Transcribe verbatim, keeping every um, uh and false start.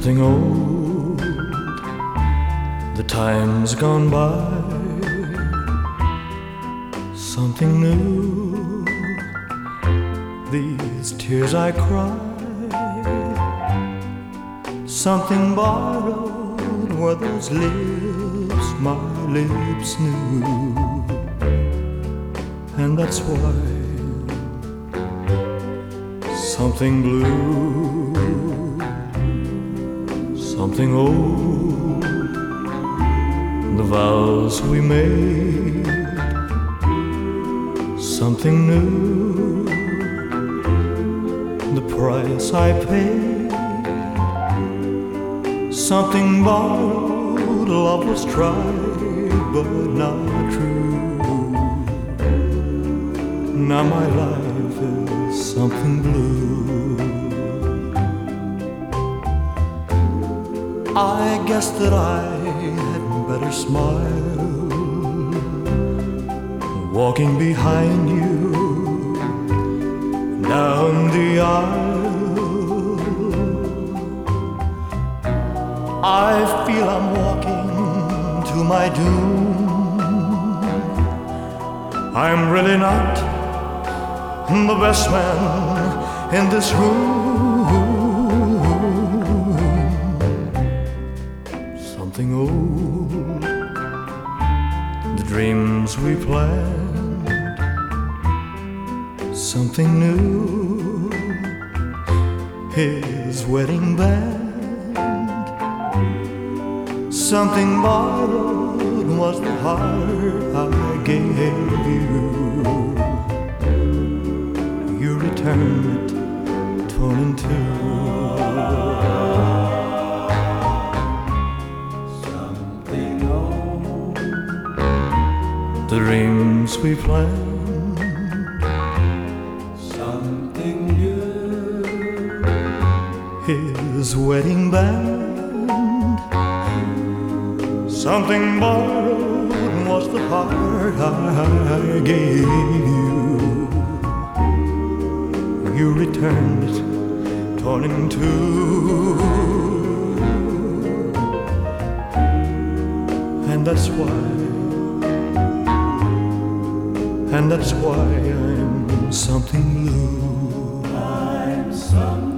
Something old, the time's gone by. Something new, these tears I cry. Something borrowed were those lips my lips knew. And that's why something blue, something old, the vows we made. Something new, the price I paid. Something borrowed, love was tried but not true. Now my life is something blue. I guess that I had better smile walking behind you down the aisle. I feel I'm walking to my doom. I'm really not the best man in this room. Something old, the dreams we planned. Something new, his wedding band. Something borrowed was the heart I gave you. You returned it torn in two. Something old, the dreams we planned. Something new, his wedding band. Something borrowed was the heart I gave you. You returned it torn in two. And that's why, and that's why I'm something blue. I'm something